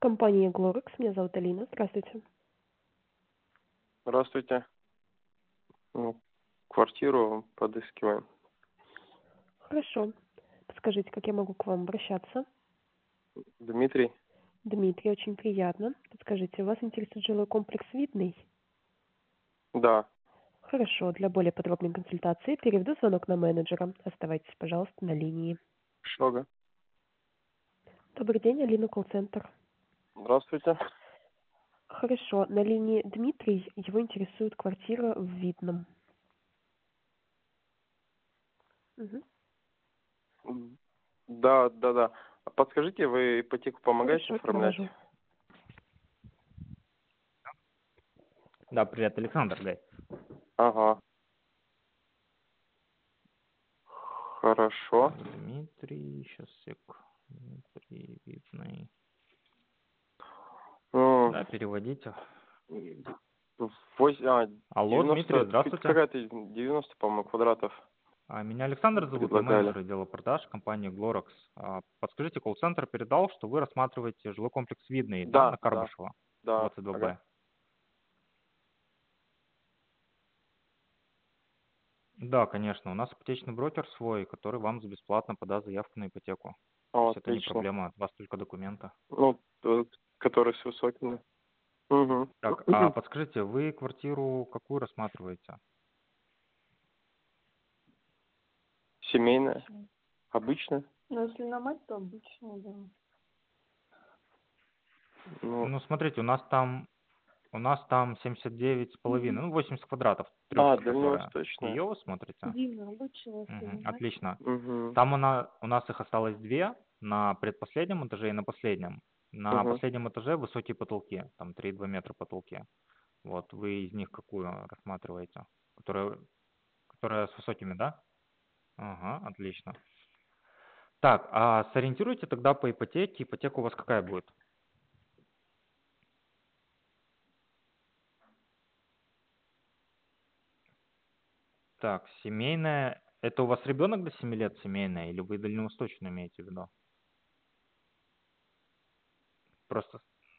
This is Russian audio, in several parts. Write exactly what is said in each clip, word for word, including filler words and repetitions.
Компания Glorex, меня зовут Алина. Здравствуйте. Здравствуйте. Ну, квартиру подыскиваем. Хорошо. Подскажите, как я могу к вам обращаться? Дмитрий? Дмитрий, очень приятно. Подскажите, вас интересует жилой комплекс Видный? Да. Хорошо. Для более подробной консультации переведу звонок на менеджера. Оставайтесь, пожалуйста, на линии. Шога. Добрый день, Алина, колл-центр. Здравствуйте. Хорошо. На линии Дмитрий. Его интересует квартира в Видном. Мгм. М, Да, да, да. А подскажите, вы ипотеку помогаете Хорошо, оформлять? перевожу. Да, привет, Александр, Гай. Ага. Хорошо. Дмитрий, сейчас сек. Дмитрий, Видный. Ну, Да, переводите. вось- а, Алло, Дмитрий, девяносто, здравствуйте. какая-то девяносто, по-моему, квадратов А, Меня Александр зовут, я предлагали. менеджер отдела продаж компании Glorex. А, Подскажите, колл-центр передал, что вы рассматриваете жилой комплекс Видный, да, Да, на да, Карбышева, да. двадцать два Ага. Б. Да, конечно, у нас ипотечный брокер свой, который вам за бесплатно подаст заявку на ипотеку. То О, есть это не отлично. проблема, от вас только документы. Ну, тот, который с высокими. Угу. Так, а подскажите, вы квартиру какую рассматриваете? Семейная, обычная. Ну, если на мать, то обычно, да. Ну, Ну, смотрите, у нас там У нас там семьдесят девять с половиной, ну, восемьдесят квадратов, а, трехка, которая. дальневосточная. Ее вы смотрите? Дивно, обычно, если Мгм, на мать. отлично. Угу. Там она, у нас их осталось две, на предпоследнем этаже и на последнем. На Угу. последнем этаже высокие потолки, там три и два метра потолки. Вот, вы из них какую рассматриваете? Которая, которая с высокими, да? Ага, отлично. Так, а сориентируйте тогда по ипотеке. Ипотека у вас какая будет? Так, семейная. Это у вас ребенок до семи лет семейная, или вы дальневосточную имеете в виду? Просто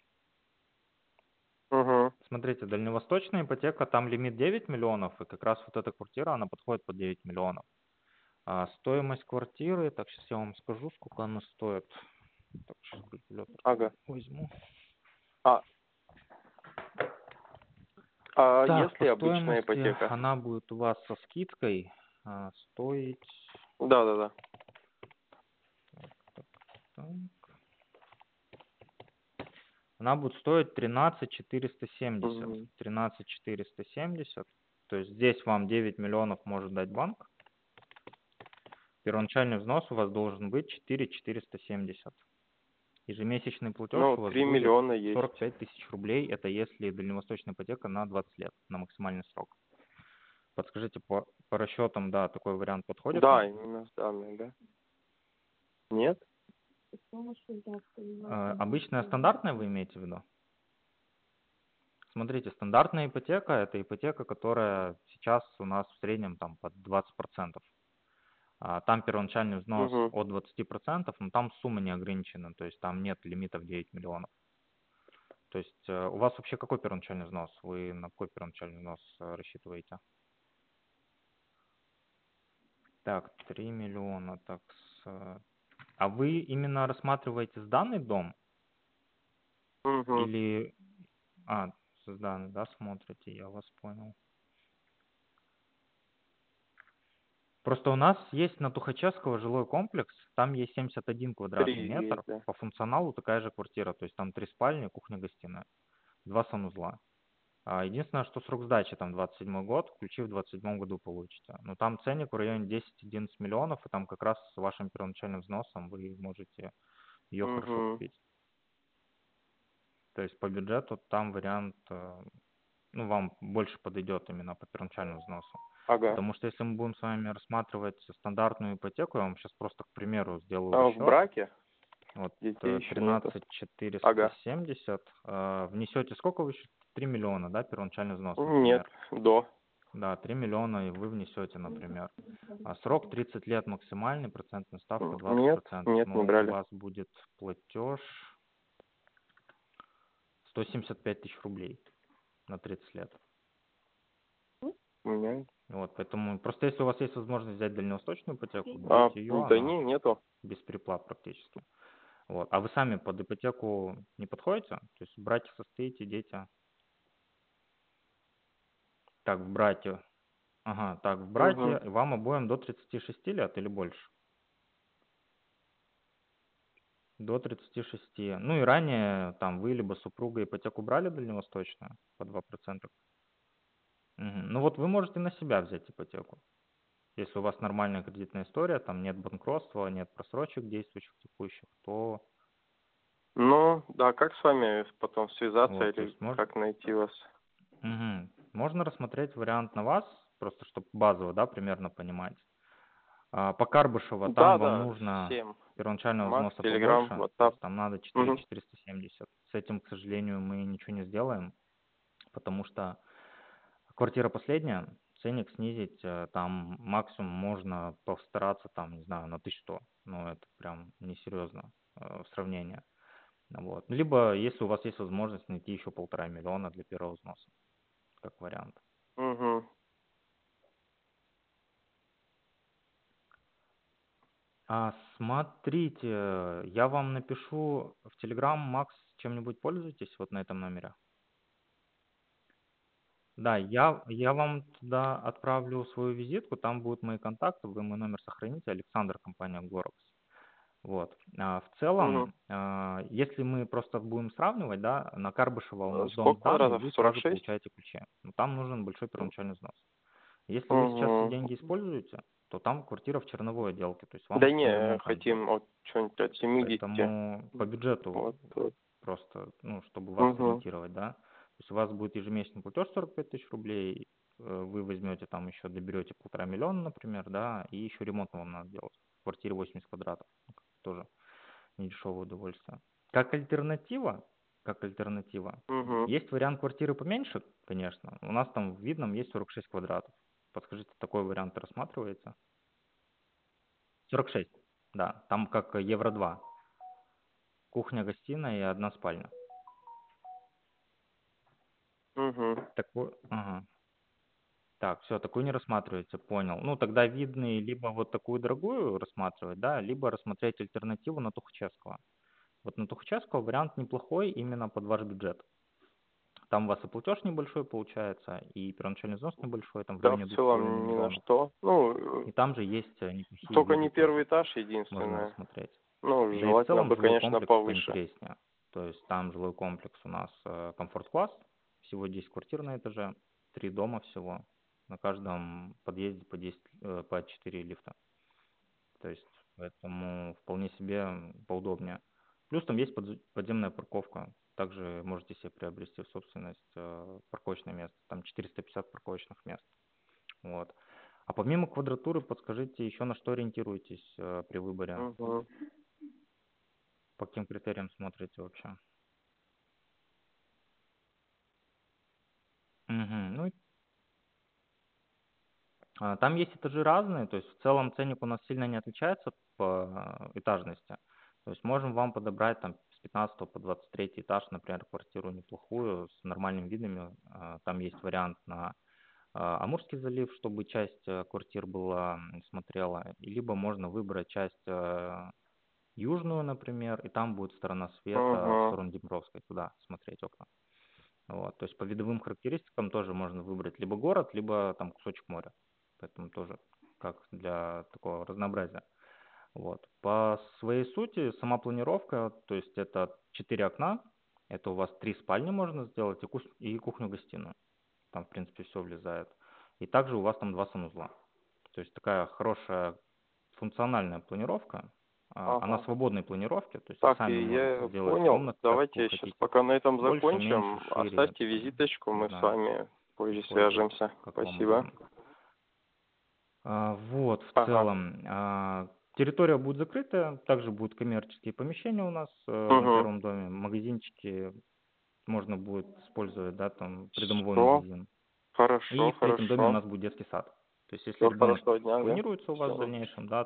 Угу. смотрите, дальневосточная ипотека, там лимит девять миллионов, и как раз вот эта квартира, она подходит под девять миллионов. А стоимость квартиры, так, сейчас я вам скажу, сколько она стоит. Так, сейчас калькулятор Ага. возьму. А, а Так, если по обычная стоимости ипотека? она будет у вас со скидкой а, стоить... Да, да, да. Так, так. Она будет стоить тринадцать четыреста семьдесят. Угу. тринадцать четыреста семьдесят. То есть здесь вам девять миллионов может дать банк. Первоначальный взнос у вас должен быть четыре четыреста семьдесят. Ежемесячный платеж Ну, у вас три будет миллиона есть. сорок пять тысяч рублей. Это если дальневосточная ипотека на двадцать лет, на максимальный срок. Подскажите, по, по расчетам, да, такой вариант подходит Да, вам? именно с данной, да? Нет? Э, обычная стандартная вы имеете в виду? Смотрите, стандартная ипотека – это ипотека, которая сейчас у нас в среднем там под двадцать процентов. А, Там первоначальный взнос Угу. от двадцати процентов, но там сумма не ограничена, то есть там нет лимитов девять миллионов. То есть э, у вас вообще какой первоначальный взнос? Вы на какой первоначальный взнос э, рассчитываете? Так, три миллиона. Так, с, э, а вы именно рассматриваете сданный дом Угу. или... А, сданный, да, смотрите, я вас понял. Просто у нас есть на Тухачевского жилой комплекс, там есть семьдесят один квадратный Три метр, есть, да. по функционалу такая же квартира, то есть там три спальни, кухня-гостиная, два санузла. А, Единственное, что срок сдачи там двадцать седьмой год, ключи в двадцать седьмом году получите. Но там ценник в районе десять-одиннадцать миллионов, и там как раз с вашим первоначальным взносом вы можете ее хорошо Угу. купить. То есть по бюджету там вариант, э, ну, вам больше подойдет именно по первоначальному взносу. Ага. Потому что если мы будем с вами рассматривать стандартную ипотеку, я вам сейчас просто, к примеру, сделаю А в расчет. браке Вот детей э, еще нету. тринадцать четыреста Ага. семьдесят. э, Внесете сколько вы еще? три миллиона, да, первоначальный взнос, Нет, например. до. Да, три миллиона и вы внесете, например. А срок тридцать лет максимальный, процентная ставка Нет, двадцать процентов. нет, не Ну, у брали. вас будет платеж сто семьдесят пять тысяч рублей на тридцать лет. У меня... Вот, поэтому просто если у вас есть возможность взять дальневосточную ипотеку, А, берите ее, да она не, нету. без переплат практически. Вот. А вы сами под ипотеку не подходите? То есть в братьях состоите, дети? Так, в братья. Ага, так, в братья, Угу. вам обоим до тридцати шести лет или больше? До тридцати шести. Ну и ранее там вы либо супруга ипотеку брали дальневосточную по два процента. Мгм. Ну вот вы можете на себя взять ипотеку. Если у вас нормальная кредитная история, там нет банкротства, нет просрочек действующих текущих, то Ну, да, как с вами потом связаться вот, то или есть можно, как найти вас? Мгм. Можно рассмотреть вариант на вас, просто чтобы базово, да, примерно понимать. А, По Карбышева там Да, вам да, нужно всем. первоначального Макс, взноса Телеграм, побольше, то WhatsApp. есть там надо четыре Угу. тысячи четыреста семьдесят. С этим, к сожалению, мы ничего не сделаем, потому что квартира последняя, ценник снизить, э, там максимум можно постараться, там, не знаю, на тысячу сто, но это прям несерьезно э, в сравнении. Вот. Либо, если у вас есть возможность найти еще полтора миллиона для первого взноса, как вариант. Угу. А, смотрите, я вам напишу в Telegram, Макс, чем-нибудь пользуетесь вот на этом номере? Да, я, я вам туда отправлю свою визитку, там будут мои контакты, вы мой номер сохраните, Александр, компания Glorex. Вот. А, в Угу. целом, а, если мы просто будем сравнивать, да, на Карбышева у нас дом Сколько сдан, и квадратов? вы сорок сразу шесть? получаете ключи. Но там нужен большой первоначальный взнос. Если вы сейчас все Угу. деньги используете, то там квартира в черновой отделке, то есть вам Да потом не, ремонт надо делать. хотим от что-нибудь от семидесяти. Поэтому по бюджету Вот. Вот. просто, ну, чтобы вас Угу. сориентировать, да. То есть у вас будет ежемесячный платеж сорок пять тысяч рублей, э, вы возьмете там еще, доберете полтора миллиона, например, да, и еще ремонт вам надо делать. В квартире восемьдесят квадратов, ну, как бы тоже недешевое удовольствие. Как альтернатива, как альтернатива, Угу. есть вариант квартиры поменьше, конечно. У нас там в Видном есть сорок шесть квадратов. Подскажите, такой вариант рассматривается? сорок шесть, да, там как евро два. Кухня, гостиная и одна спальня. Угу. Такой, ага. Так, все, такую не рассматривается, понял. Ну, тогда видно либо вот такую дорогую рассматривать, да, либо рассмотреть альтернативу на Тухачевского. Вот на Тухачевского вариант неплохой именно под ваш бюджет. Там у вас и платеж небольшой получается, и первоначальный взнос небольшой, там в Да, в районе двух с половиной целом ни на миллионов. что. Ну, И там же есть э, э, неплохие только виды не тоже, первый этаж, можно единственное. рассмотреть. Ну, Да и в желательно целом бы, жилой конечно, комплекс повыше. поинтереснее. То есть там жилой комплекс у нас э, комфорт-класс, всего десять квартир на этаже, три дома всего, на каждом подъезде по десять, э, по четыре лифта. То есть поэтому вполне себе м, поудобнее. Плюс там есть подз- подземная парковка. Также можете себе приобрести в собственность э, парковочное место. Там четыреста пятьдесят парковочных мест. Вот. А помимо квадратуры, подскажите, еще на что ориентируетесь э, при выборе? Угу. По каким критериям смотрите вообще? Мгм. Ну, и, а, там есть этажи разные, то есть в целом ценник у нас сильно не отличается по э, этажности. То есть можем вам подобрать там с пятнадцатого по двадцать третий этаж, например, квартиру неплохую, с нормальными видами. А, Там есть вариант на а, Амурский залив, чтобы часть э, квартир была м, смотрела. И либо можно выбрать часть э, южную, например, и там будет сторона света в Угу. сторону Днепровской, туда смотреть окна. Вот, то есть по видовым характеристикам тоже можно выбрать либо город, либо там кусочек моря. Поэтому тоже как для такого разнообразия. Вот. По своей сути, сама планировка, то есть это четыре окна, это у вас три спальни можно сделать и, кус- и кухню-гостиную. Там, в принципе, все влезает. И также у вас там два санузла. То есть такая хорошая функциональная планировка. А, Она Ага. свободной планировки, то есть вы Так, сами и можете я сделать понял. комнаты, какую Давайте сейчас хотите. пока на этом Больше, меньше, закончим. шире, Оставьте там, визиточку, не мы с знаю, вами позже используйте, свяжемся. как вам Спасибо. удобно. А, Вот, в Ага. целом, а, территория будет закрытая, также будут коммерческие помещения у нас э, на Угу. первом доме, магазинчики, можно будет использовать, да, там, придомовой Все. магазин. И Хорошо, в третьем доме у хорошо. нас будет детский сад. То есть, если Всего ребенок хорошего дня, да? планируется у вас в Все. дальнейшем, да,